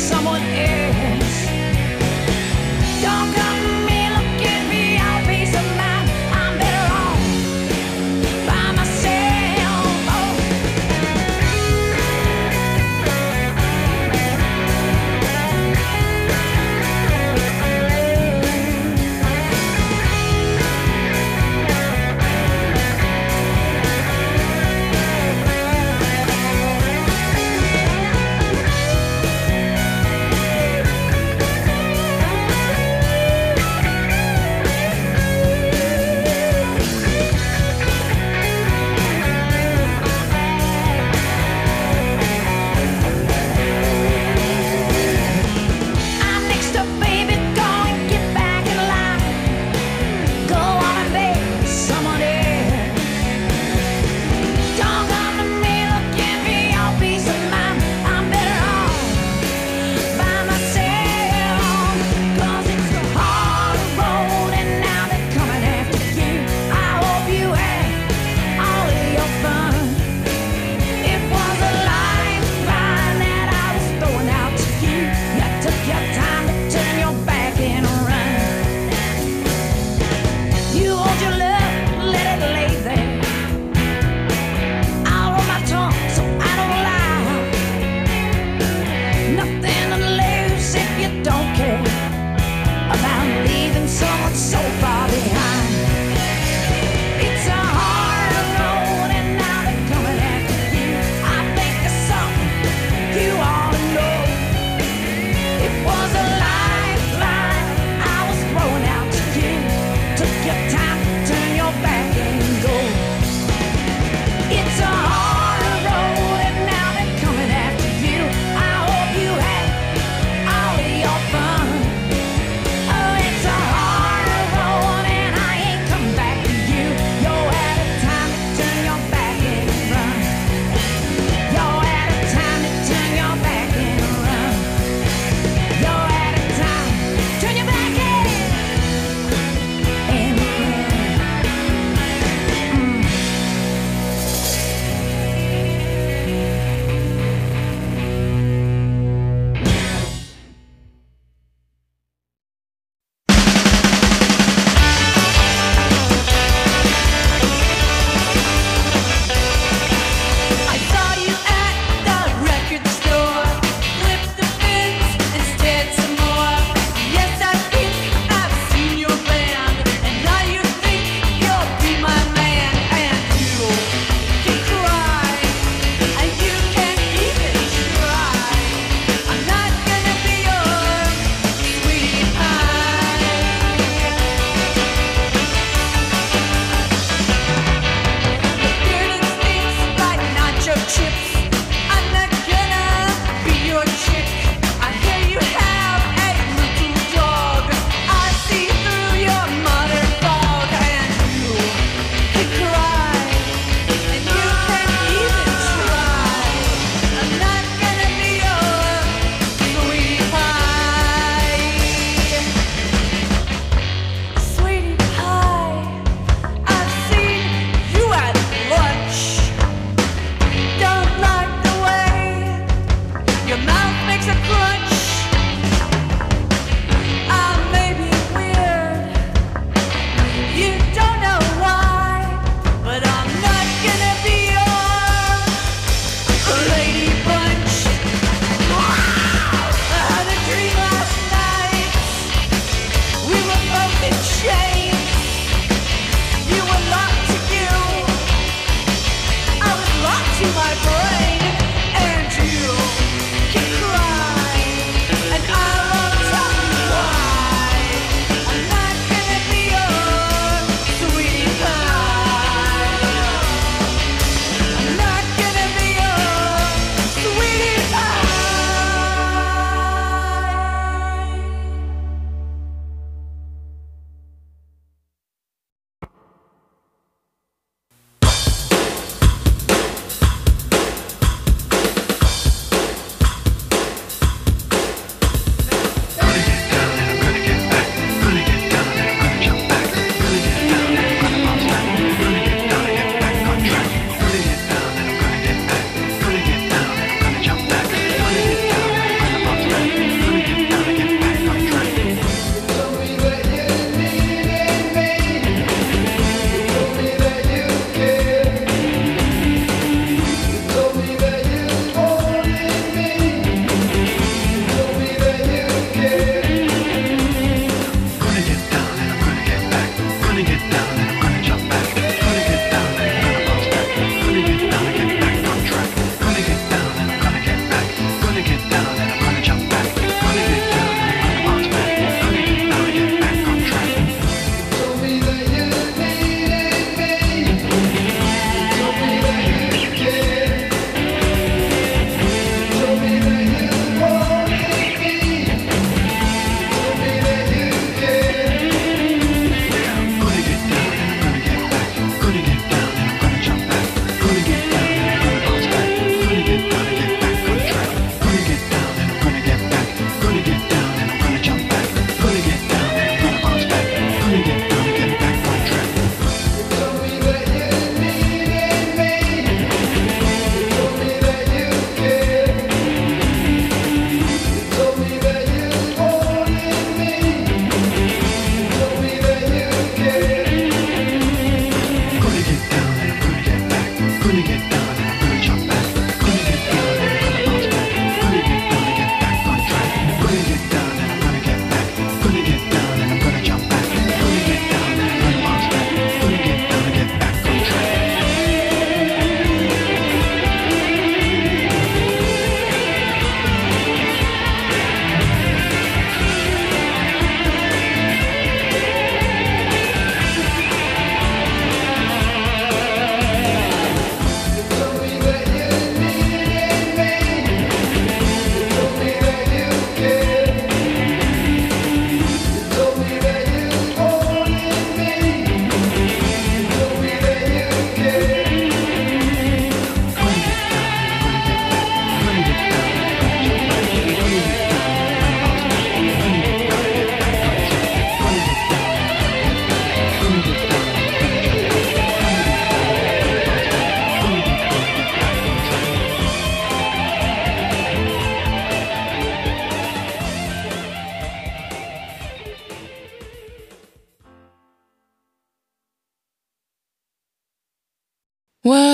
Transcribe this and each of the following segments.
someone else. Don't come to me, look at me, I'll peace of mind. I'm better off by myself. Oh.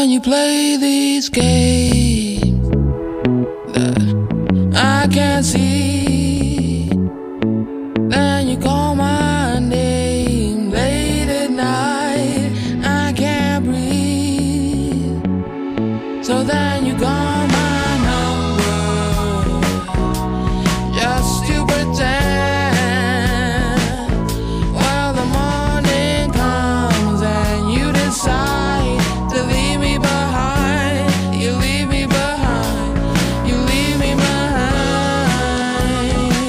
then you play these games that I can't see. Then you call my name late at night, I can't breathe. So then you call my number just to pretend. Well, the morning comes and you decide to leave me behind. You leave me behind. You leave me behind.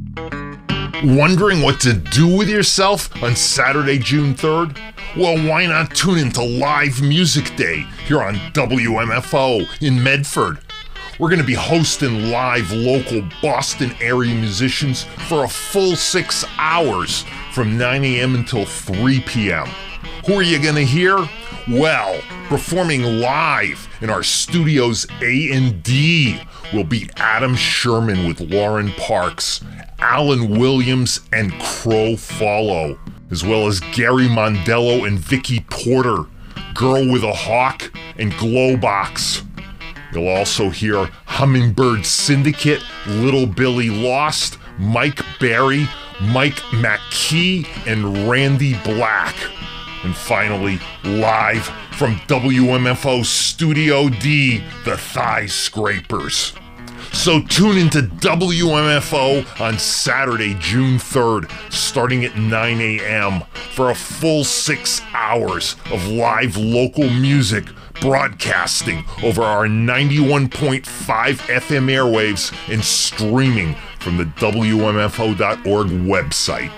Wondering what to do with yourself on Saturday, June 3rd? Well, why not tune into Live Music Day here on WMFO in Medford? We're going to be hosting live local Boston area musicians for a full 6 hours from 9 a.m. until 3 p.m. Who are you going to hear? Well, performing live in our studio's A&D will be Adam Sherman with Lauren Parks, Alan Williams, and Crow Follow, as well as Gary Mondello and Vicky Porter, Girl with a Hawk, and Glowbox. You'll also hear Hummingbird Syndicate, Little Billy Lost, Mike Barry, Mike McKee, and Randy Black. And finally, live from WMFO Studio D, the Thigh Scrapers. So tune into WMFO on Saturday, June 3rd, starting at 9 a.m. for a full 6 hours of live local music broadcasting over our 91.5 FM airwaves and streaming from the WMFO.org website.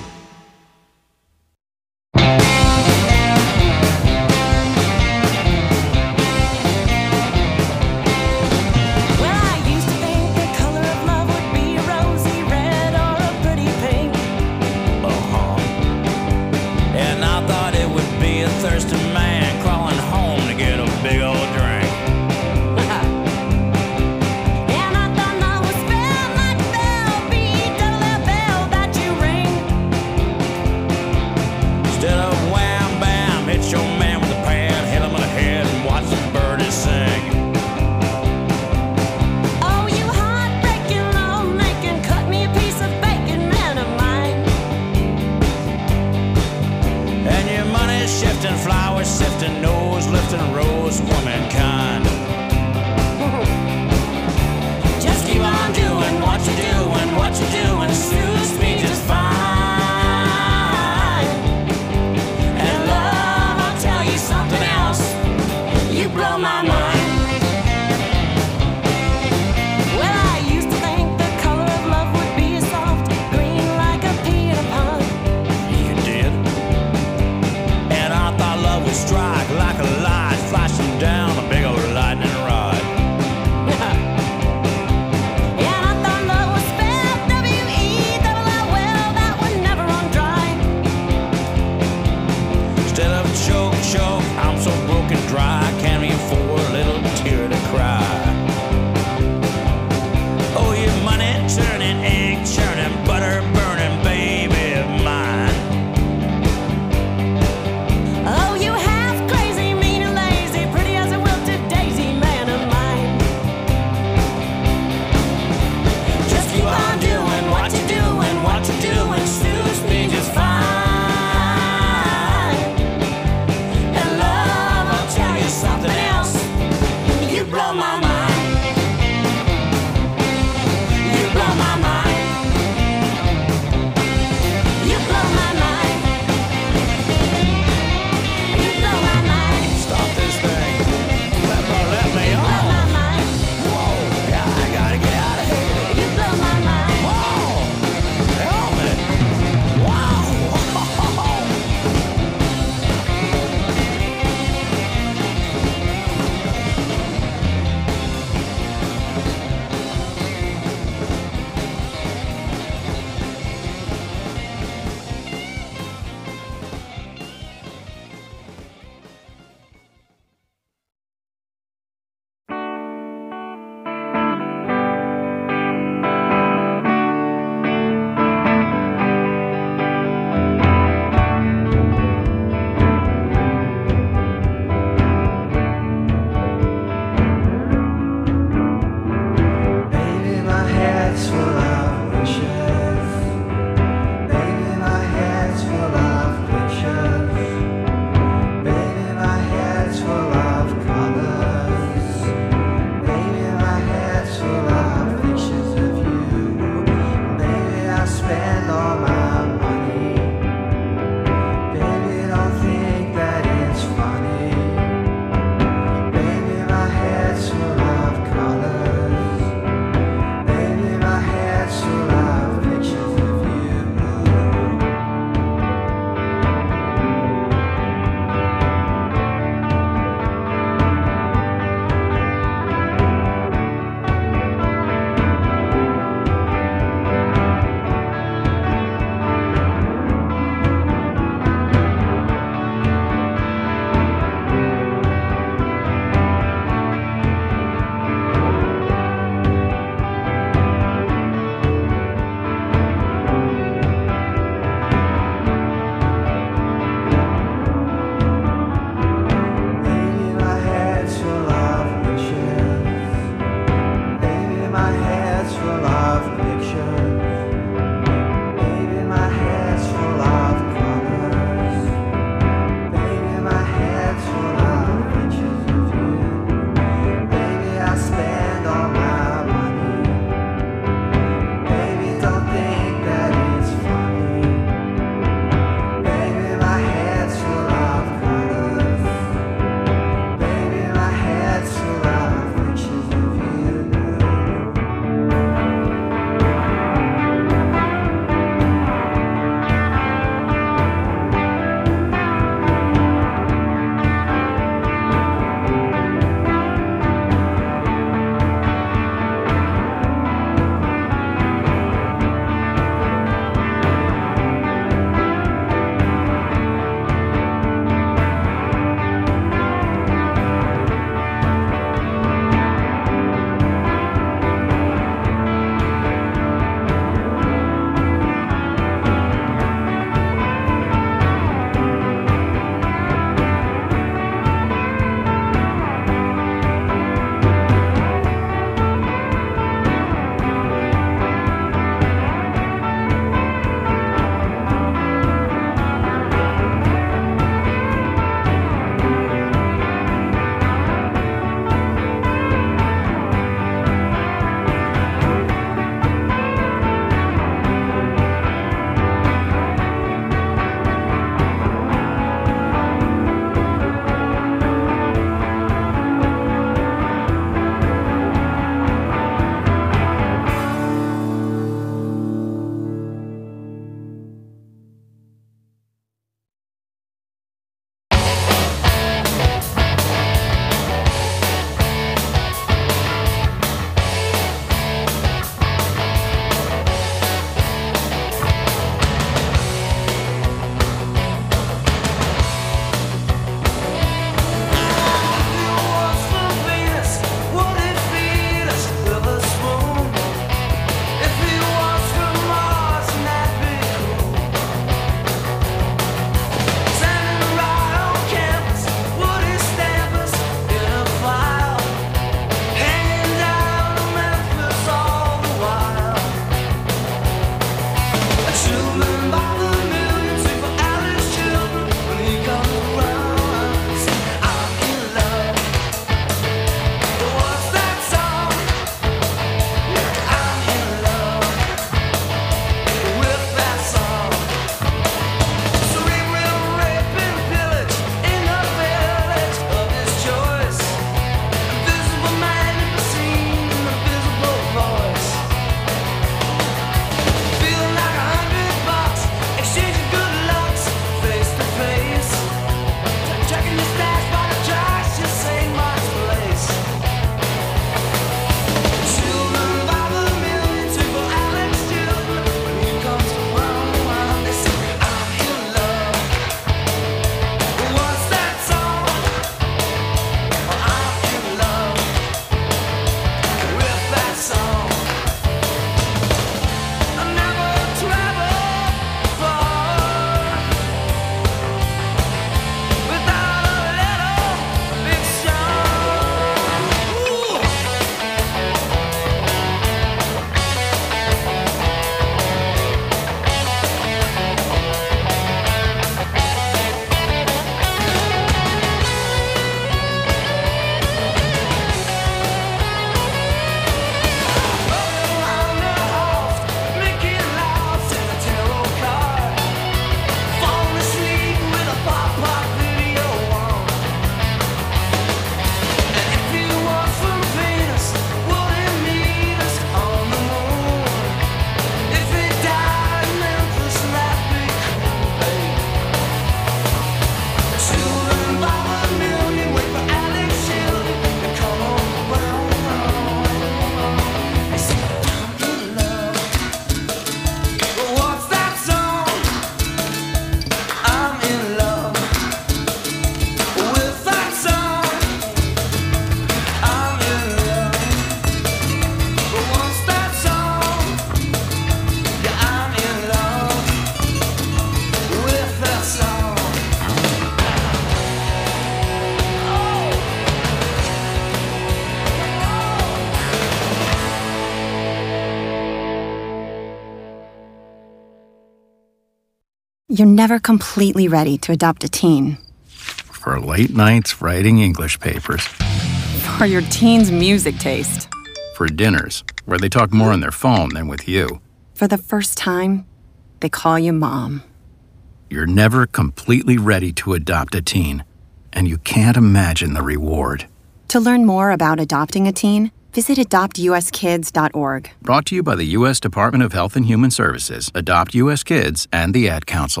You're never completely ready to adopt a teen. For late nights writing English papers. For your teen's music taste. For dinners, where they talk more on their phone than with you. For the first time, they call you mom. You're never completely ready to adopt a teen, and you can't imagine the reward. To learn more about adopting a teen, visit adoptuskids.org. Brought to you by the U.S. Department of Health and Human Services, Adopt U.S. Kids, and the Ad Council.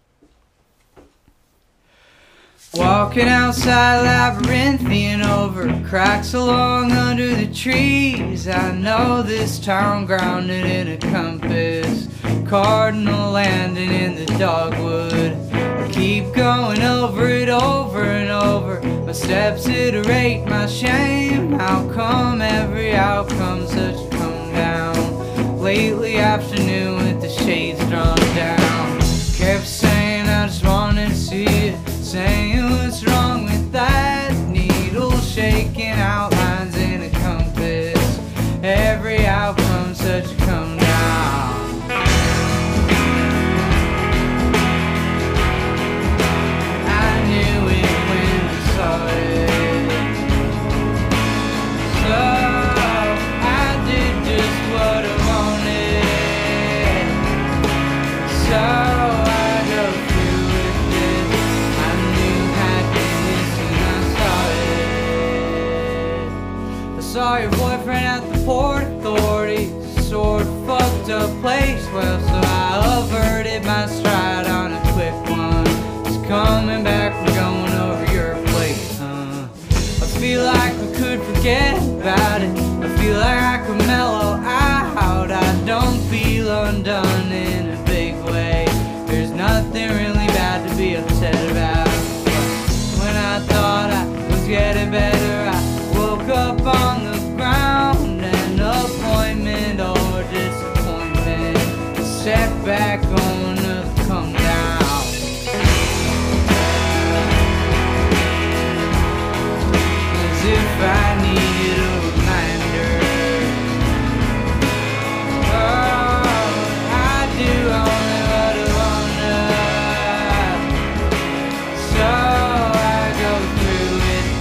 Walking outside labyrinthian over cracks along under the trees. I know this town grounded in a compass, cardinal landing in the dogwood. I keep going over it over and over. My steps iterate my shame. How come every outcome such a come down? Lately afternoon with the shades drawn down. Kept saying I just wanted to see it. Saying what's wrong with that needle shaking outlines in a compass. Every outcome such a come down. I knew it when I saw it. So I did just what I wanted. So saw your boyfriend at the Port Authority, sort of fucked up place. Well, so I averted my stride on a quick one. Just coming back from going over your place, huh? I feel like we could forget about it. I feel like I could mellow out. I don't feel undone in a big way. There's nothing really bad to be upset about. When I thought I was getting better, I woke up on the ground. An appointment or disappointment, a setback on the come down. As if I needed a reminder. Oh, I do only what I wanna. So I go through with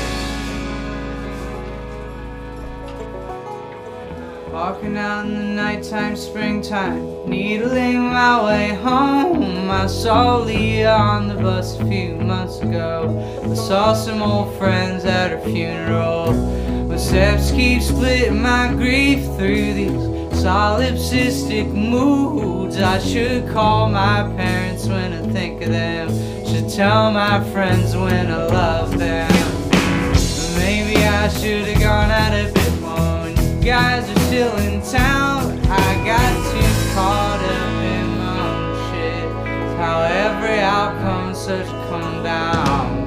this. Walking out in the nighttime, springtime, needling my way home. I saw Leah on the bus a few months ago. I saw some old friends at her funeral. My steps keep splitting my grief through these solipsistic moods. I should call my parents when I think of them. Should tell my friends when I love them. Maybe I should have gone out a bit more when you guys are still in town. I got too caught up in my own shit. How every outcome's such a come down.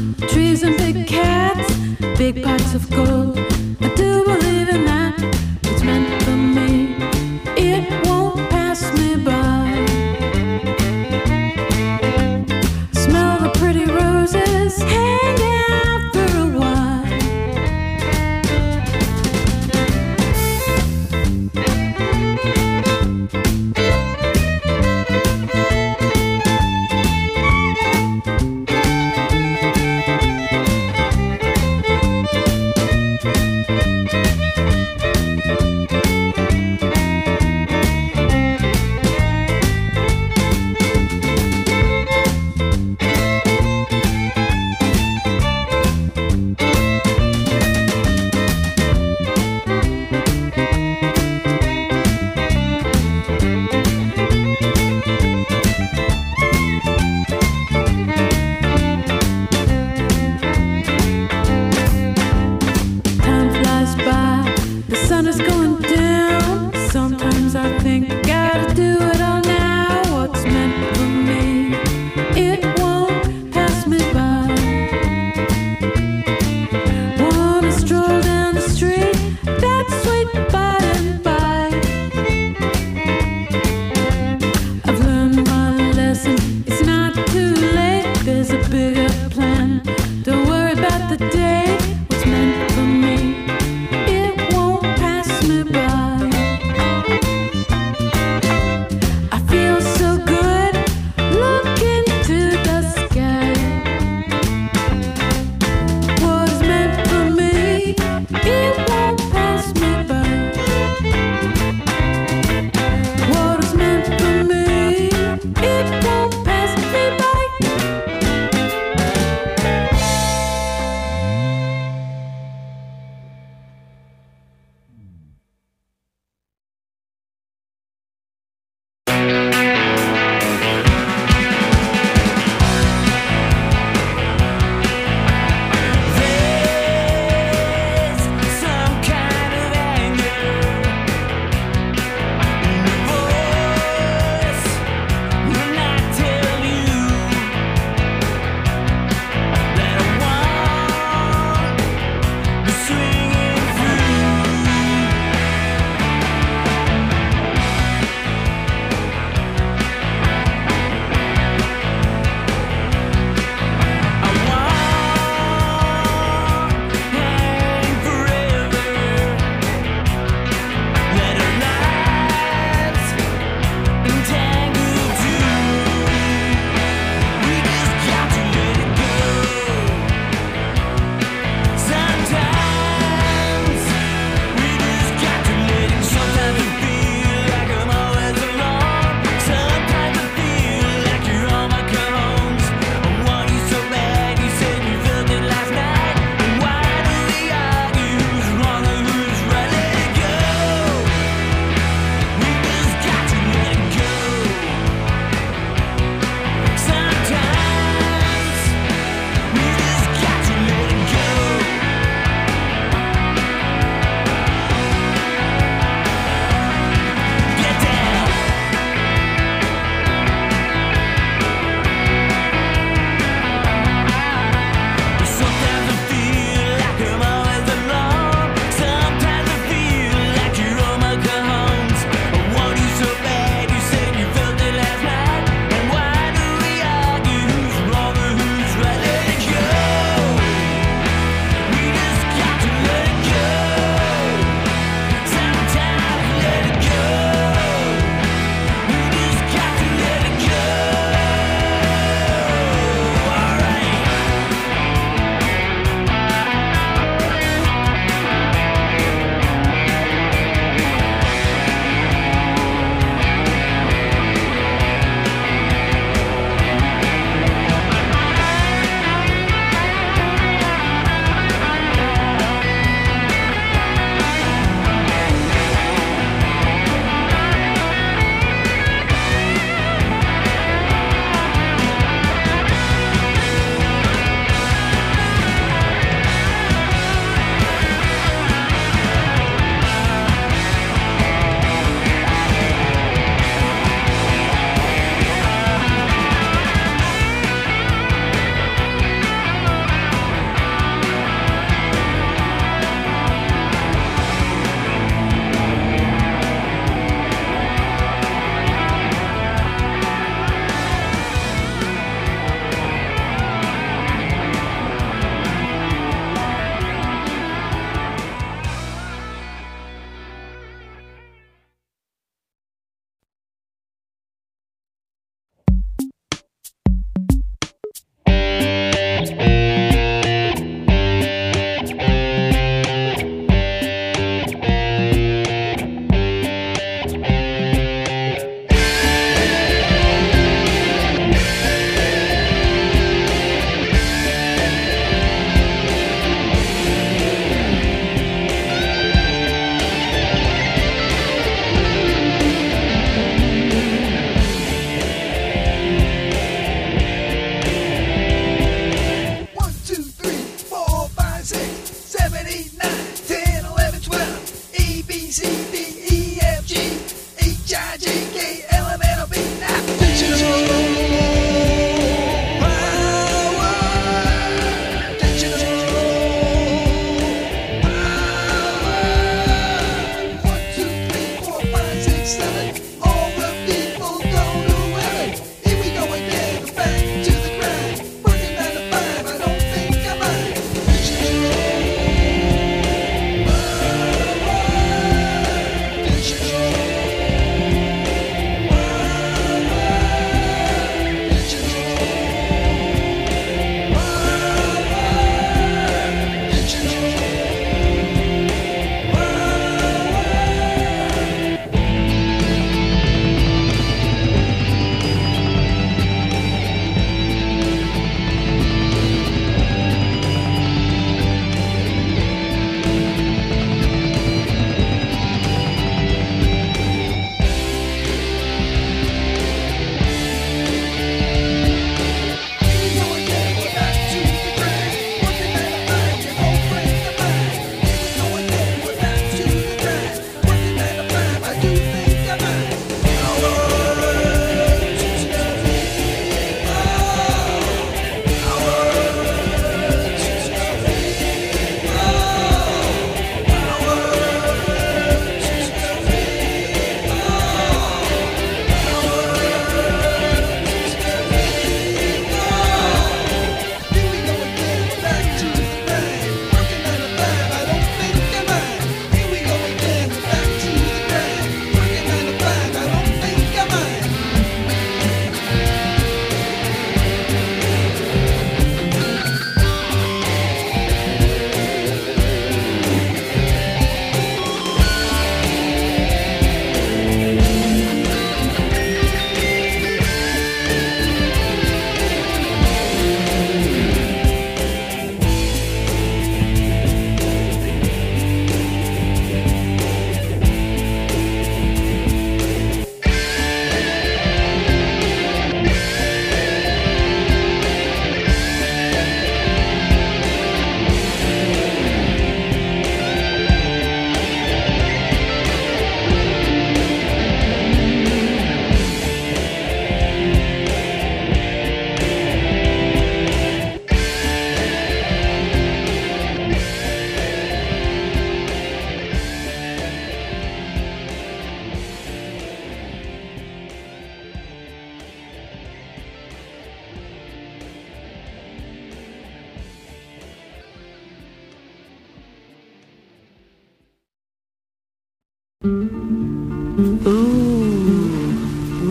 trees and big cats, big pots of gold. I do believe in that. It's meant for me. It won't pass me by. Smell the pretty roses, hang out for a while.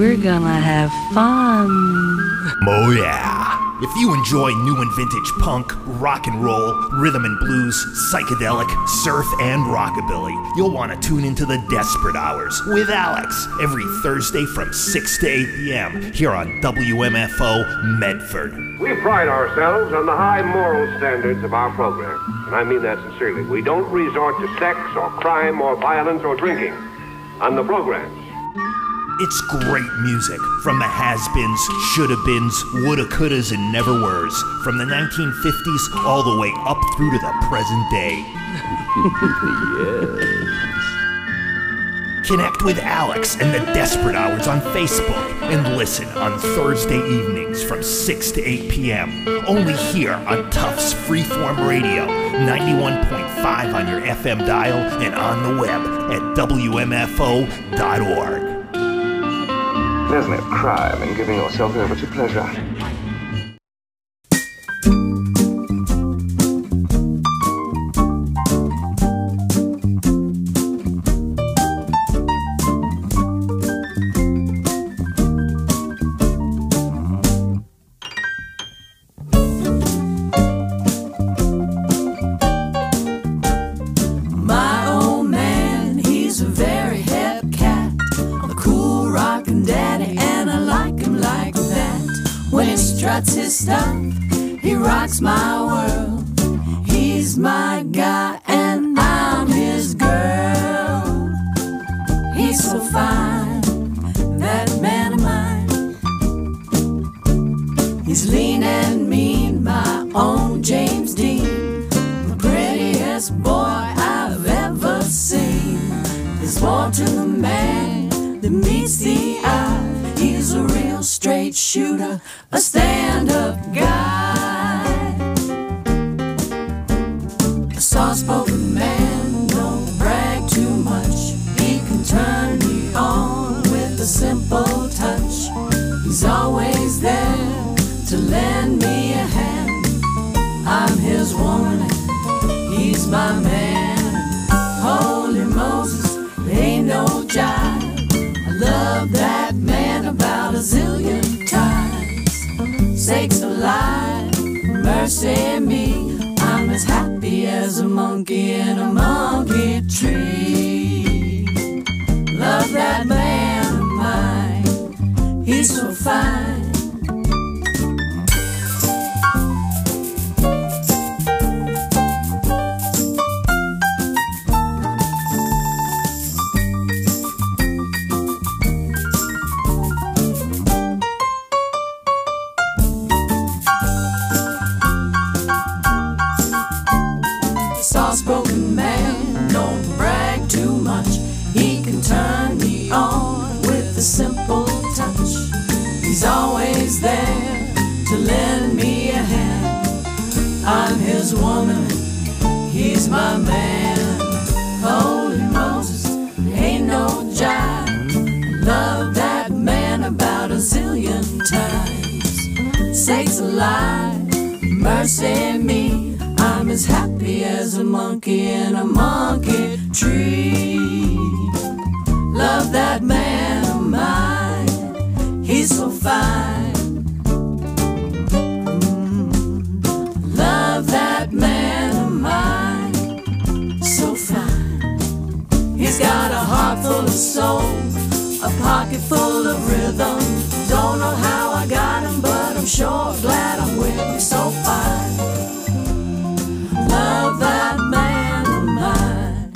We're gonna have fun. Oh yeah. If you enjoy new and vintage punk, rock and roll, rhythm and blues, psychedelic, surf, and rockabilly, you'll want to tune into the Desperate Hours with Alex every Thursday from 6 to 8 p.m. here on WMFO Medford. We pride ourselves on the high moral standards of our program, and I mean that sincerely. We don't resort to sex or crime or violence or drinking on the programs. It's great music from the has-beens, shoulda-beens, woulda-couldas, and never-weres, from the 1950s all the way up through to the present day. Yes. Connect with Alex and the Desperate Hours on Facebook and listen on Thursday evenings from 6 to 8 p.m. Only here on Tufts Freeform Radio, 91.5 on your FM dial and on the web at WMFO.org. There's no crime in giving yourself over to pleasure. My old man, he's a very hip cat, a cool rockin' daddy, and I like him like that. When he struts his stuff, he rocks my world. He's my guy and I'm his girl. He's so fine, that man of mine. He's lean and mean, my own James Dean, the prettiest boy I've ever seen. There's more to the man than meets the eye. He's a real straight shooter, a stand-up guy. A soft-spoken man, don't brag too much. He can turn me on with a simple touch. He's always there to lend me a hand. I'm his woman, he's my man. Holy Moses, there ain't no jive. I love that man about a zillion times. Sakes alive, mercy me, I'm as happy as a monkey in a monkey tree. Love that man of mine, he's so fine. Soft-spoken man, don't brag too much. He can turn me on with a simple touch. He's always there to lend me a hand. I'm his woman, he's my man. Holy Moses, there ain't no jive. Love that man about a zillion times. Sakes alive, mercy me, I'm as happy as a monkey in a monkey tree. Love that man of mine, he's so fine. Love that man of mine, so fine. He's got a heart full of soul, a pocket full of rhythm. Don't know how I got him, but I'm sure glad I'm with him, so fine. Love that man of mine.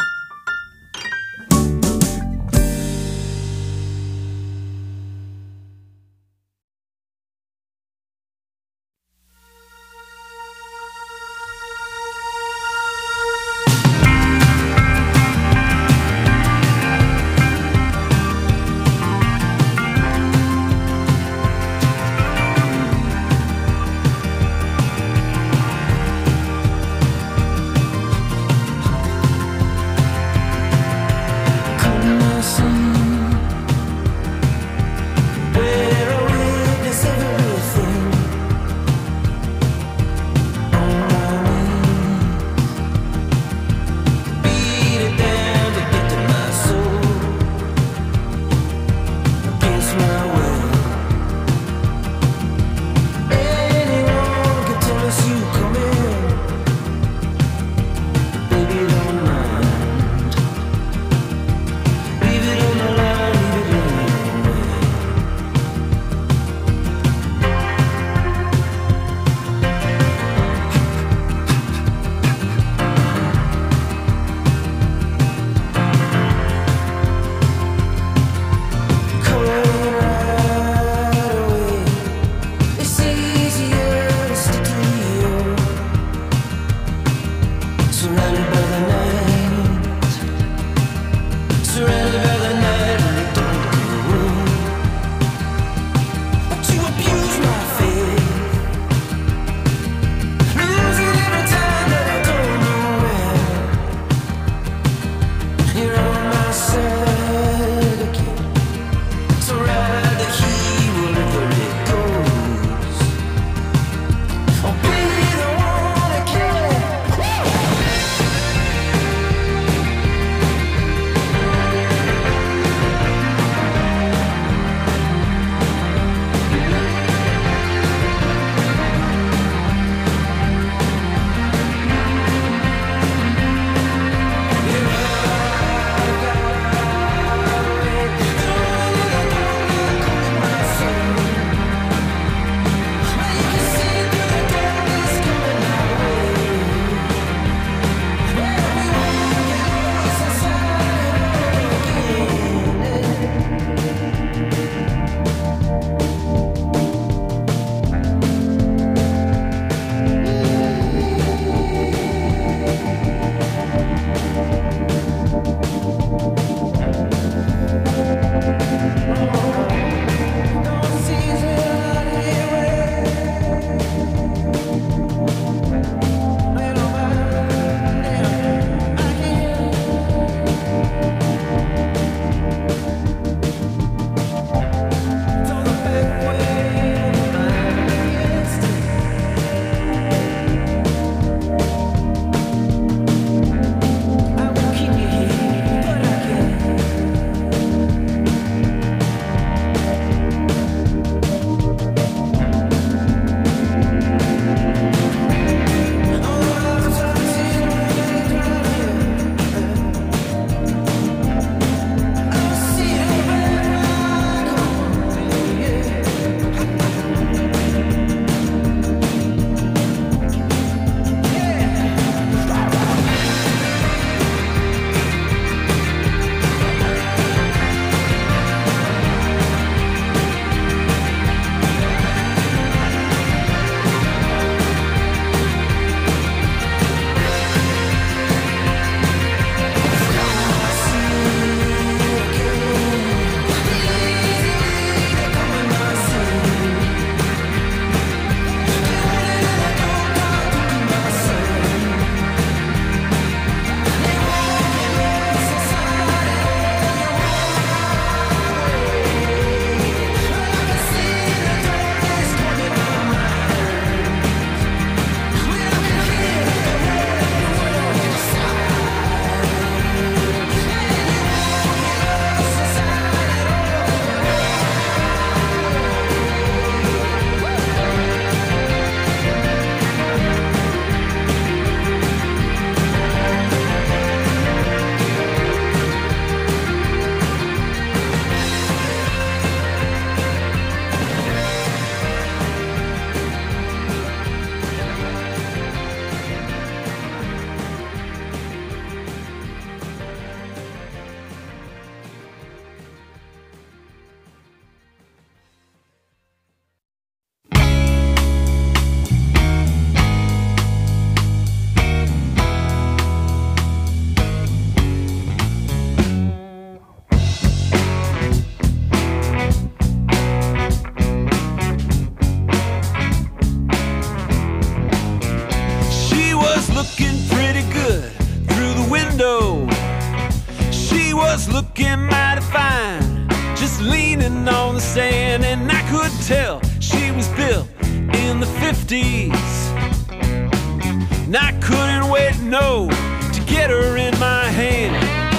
looking pretty good through the window. She was looking mighty fine, just leaning on the sand, and I could tell she was built in the 50s. And I couldn't wait, no, to get her in my hand.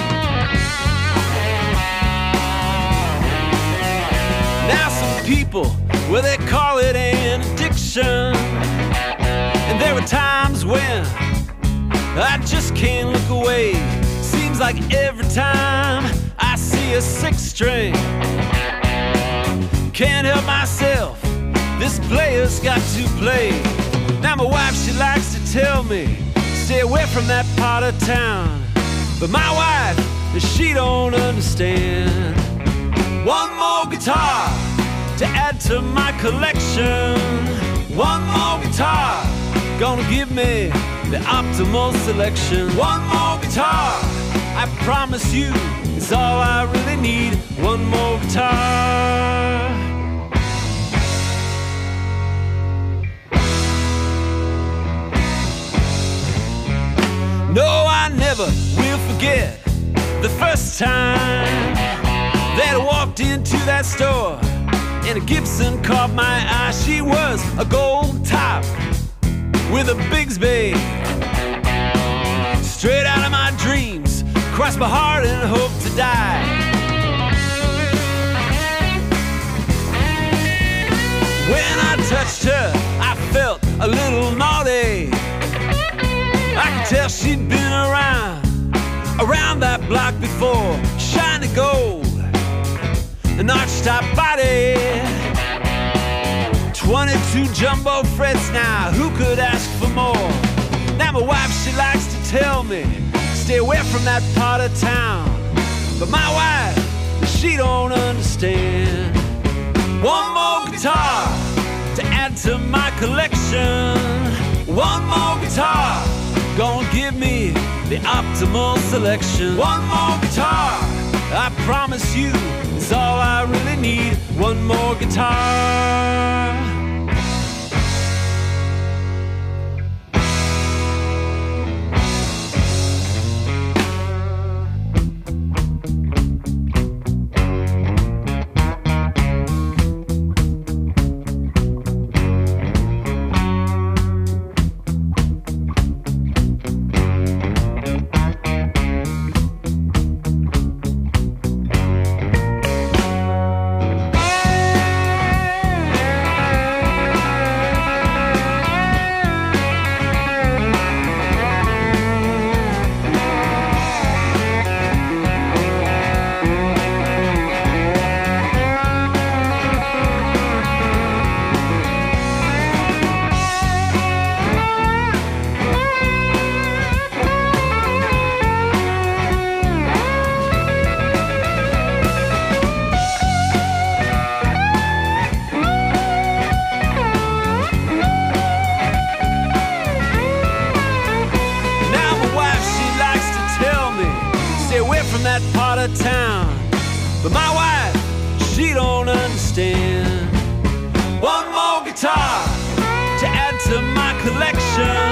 Now some people, well, they call it an addiction. And there were times when I just can't look away. Seems like every time I see a six string, can't help myself, this player's got to play. Now my wife, she likes to tell me, stay away from that part of town. But my wife, she don't understand. One more guitar to add to my collection. One more guitar, gonna give me the optimal selection. One more guitar, I promise you, it's all I really need. One more guitar. No, I never will forget the first time that I walked into that store and a Gibson caught my eye. She was a gold top with a Bigsby, straight out of my dreams, crossed my heart and hope to die. When I touched her, I felt a little naughty. I could tell she'd been around that block before. Shiny gold, an arch-top body, 22 jumbo frets. Now who could ask for more? Now my wife, she likes to tell me, stay away from that part of town. But my wife, she don't understand. One more guitar to add to my collection. One more guitar, gonna give me the optimal selection. One more guitar, I promise you, it's all I really need. One more guitar. That part of town, but my wife, she don't understand. One more guitar